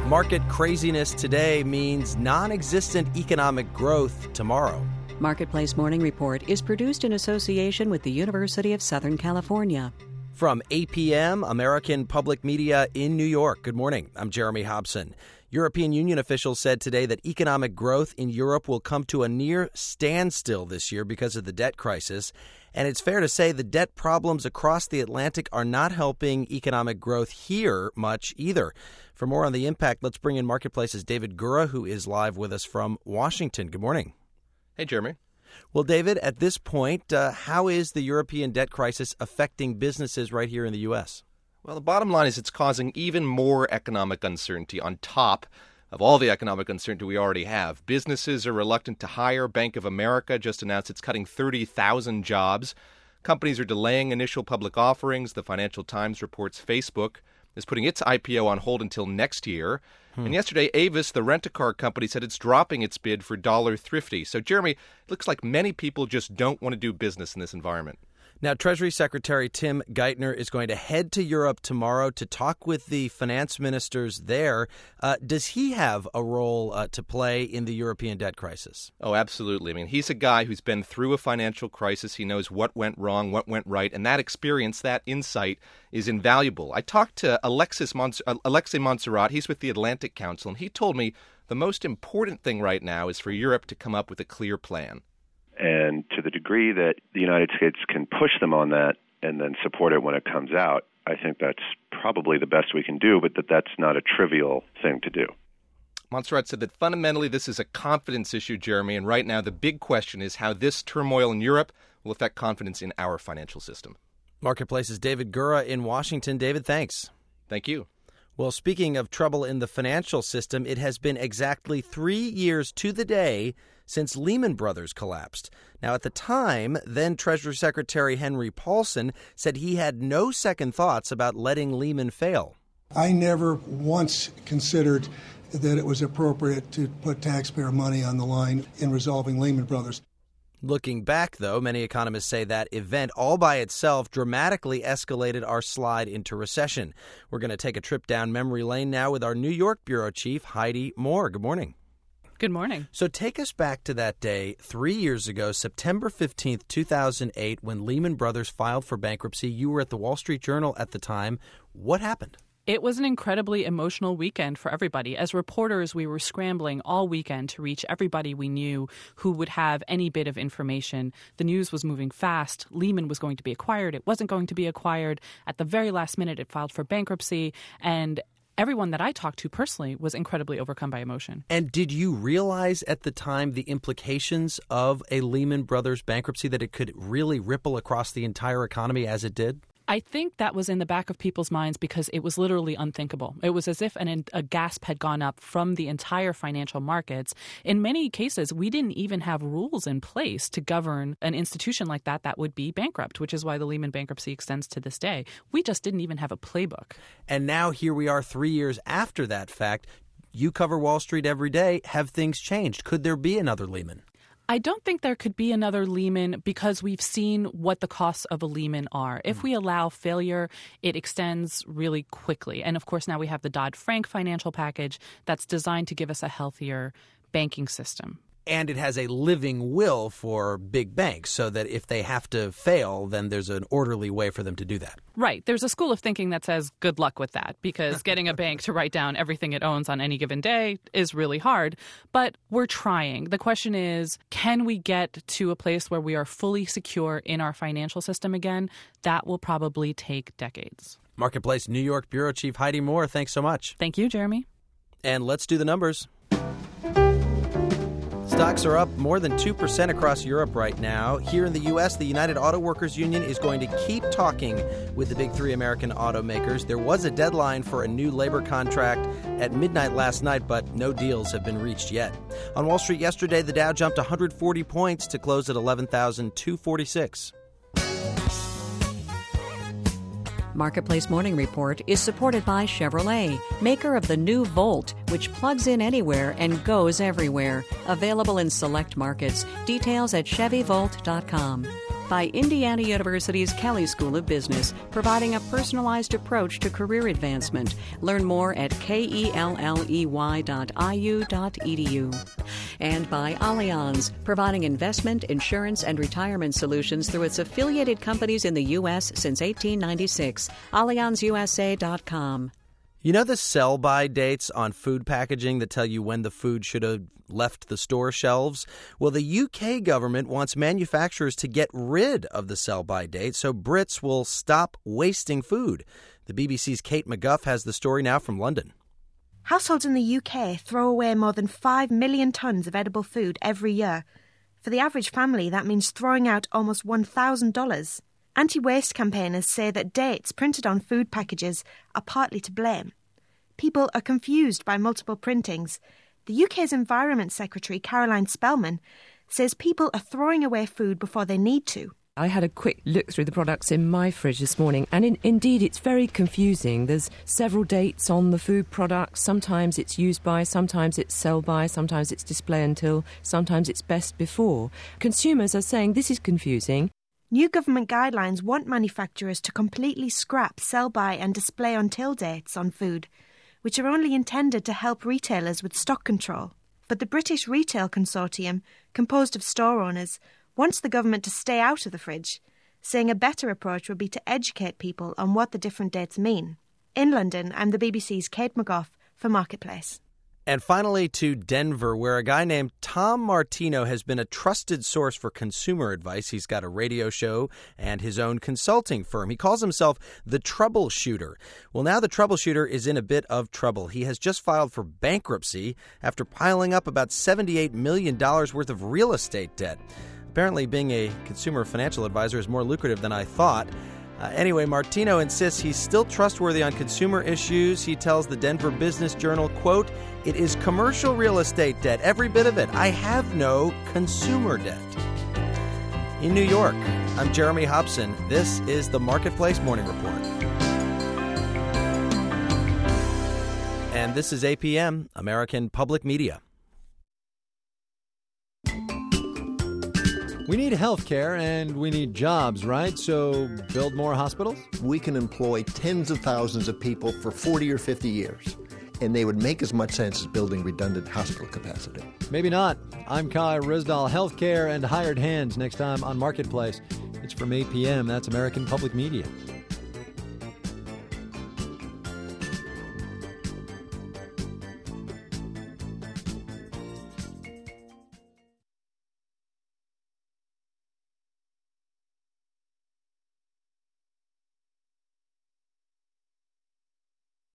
Market craziness today means non-existent economic growth tomorrow. Marketplace Morning Report is produced in association with the University of Southern California. From APM, American Public Media in New York. Good morning. I'm Jeremy Hobson. European Union officials said today that economic growth in Europe will come to a near standstill this year because of the debt crisis. And it's fair to say the debt problems across the Atlantic are not helping economic growth here much either. For more on the impact, let's bring in Marketplace's David Gura, who is live with us from Washington. Good morning. Hey, Jeremy. Well, David, at this point, how is the European debt crisis affecting businesses right here in the U.S.? Well, the bottom line is it's causing even more economic uncertainty on top of all the economic uncertainty we already have. Businesses are reluctant to hire. Bank of America just announced it's cutting 30,000 jobs. Companies are delaying initial public offerings. The Financial Times reports Facebook is putting its IPO on hold until next year. And yesterday, Avis, the rent-a-car company, said it's dropping its bid for Dollar Thrifty. So, Jeremy, it looks like many people just don't want to do business in this environment. Now, Treasury Secretary Tim Geithner is going to head to Europe tomorrow to talk with the finance ministers there. Does he have a role to play in the European debt crisis? Oh, absolutely. I mean, he's a guy who's been through a financial crisis. He knows what went wrong, what went right, and that experience, that insight is invaluable. I talked to Alexei Montserrat. He's with the Atlantic Council, and he told me the most important thing right now is for Europe to come up with a clear plan. And to the degree that the United States can push them on that and then support it when it comes out, I think that's probably the best we can do, but that's not a trivial thing to do. Montserrat said that fundamentally this is a confidence issue, Jeremy, and right now the big question is how this turmoil in Europe will affect confidence in our financial system. Marketplace's David Gura in Washington. David, thanks. Thank you. Well, speaking of trouble in the financial system, it has been exactly 3 years to the day since Lehman Brothers collapsed. Now, at the time, then Treasury Secretary Henry Paulson said he had no second thoughts about letting Lehman fail. I never once considered that it was appropriate to put taxpayer money on the line in resolving Lehman Brothers. Looking back, though, many economists say that event all by itself dramatically escalated our slide into recession. We're going to take a trip down memory lane now with our New York bureau chief, Heidi Moore. Good morning. Good morning. So take us back to that day 3 years ago, September 15th, 2008, when Lehman Brothers filed for bankruptcy. You were at the Wall Street Journal at the time. What happened? It was an incredibly emotional weekend for everybody. As reporters, we were scrambling all weekend to reach everybody we knew who would have any bit of information. The news was moving fast. Lehman was going to be acquired. It wasn't going to be acquired. At the very last minute, it filed for bankruptcy. And everyone that I talked to personally was incredibly overcome by emotion. And did you realize at the time the implications of a Lehman Brothers bankruptcy, that it could really ripple across the entire economy as it did? I think that was in the back of people's minds because it was literally unthinkable. It was as if a gasp had gone up from the entire financial markets. In many cases, we didn't even have rules in place to govern an institution like that would be bankrupt, which is why the Lehman bankruptcy extends to this day. We just didn't even have a playbook. And now here we are 3 years after that fact. You cover Wall Street every day. Have things changed? Could there be another Lehman? I don't think there could be another Lehman because we've seen what the costs of a Lehman are. If we allow failure, it extends really quickly. And of course, now we have the Dodd-Frank financial package that's designed to give us a healthier banking system. And it has a living will for big banks so that if they have to fail, then there's an orderly way for them to do that. Right. There's a school of thinking that says good luck with that because getting a bank to write down everything it owns on any given day is really hard. But we're trying. The question is, can we get to a place where we are fully secure in our financial system again? That will probably take decades. Marketplace New York bureau chief Heidi Moore, thanks so much. Thank you, Jeremy. And let's do the numbers. Stocks are up more than 2% across Europe right now. Here in the U.S., the United Auto Workers Union is going to keep talking with the big three American automakers. There was a deadline for a new labor contract at midnight last night, but no deals have been reached yet. On Wall Street yesterday, the Dow jumped 140 points to close at 11,246. Marketplace Morning Report is supported by Chevrolet, maker of the new Volt, which plugs in anywhere and goes everywhere. Available in select markets. Details at ChevyVolt.com. by Indiana University's Kelley School of Business, providing a personalized approach to career advancement. Learn more at kelley.iu.edu. And by Allianz, providing investment, insurance, and retirement solutions through its affiliated companies in the U.S. since 1896. AllianzUSA.com. You know the sell-by dates on food packaging that tell you when the food should have left the store shelves? Well, the UK government wants manufacturers to get rid of the sell-by date so Brits will stop wasting food. The BBC's Kate McGuff has the story now from London. Households in the UK throw away more than 5 million tonnes of edible food every year. For the average family, that means throwing out almost $1,000. Anti-waste campaigners say that dates printed on food packages are partly to blame. People are confused by multiple printings. The UK's Environment Secretary, Caroline Spellman, says people are throwing away food before they need to. I had a quick look through the products in my fridge this morning, and indeed it's very confusing. There's several dates on the food products. Sometimes it's use by, sometimes it's sell by, sometimes it's display until, sometimes it's best before. Consumers are saying this is confusing. New government guidelines want manufacturers to completely scrap sell-by and display until dates on food, which are only intended to help retailers with stock control. But the British Retail Consortium, composed of store owners, wants the government to stay out of the fridge, saying a better approach would be to educate people on what the different dates mean. In London, I'm the BBC's Kate McGough for Marketplace. And finally to Denver, where a guy named Tom Martino has been a trusted source for consumer advice. He's got a radio show and his own consulting firm. He calls himself the Troubleshooter. Well, now the Troubleshooter is in a bit of trouble. He has just filed for bankruptcy after piling up about $78 million worth of real estate debt. Apparently, being a consumer financial advisor is more lucrative than I thought. Anyway, Martino insists he's still trustworthy on consumer issues. He tells the Denver Business Journal, quote, "It is commercial real estate debt, every bit of it. I have no consumer debt." In New York, I'm Jeremy Hobson. This is the Marketplace Morning Report. And this is APM, American Public Media. We need health care and we need jobs, right? So build more hospitals? We can employ tens of thousands of people for 40 or 50 years, and they would make as much sense as building redundant hospital capacity. Maybe not. I'm Kai Ryssdal. Health care and hired hands next time on Marketplace. It's from 8 p.m. That's American Public Media.